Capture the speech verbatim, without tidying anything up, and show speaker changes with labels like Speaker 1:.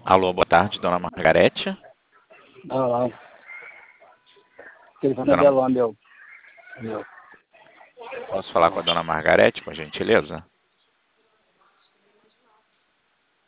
Speaker 1: Alô, boa tarde, dona Margarete.
Speaker 2: Não, não. O telefone
Speaker 1: Dona-
Speaker 2: dela lá, meu. Meu.
Speaker 1: Posso falar com a dona Margarete, por gentileza?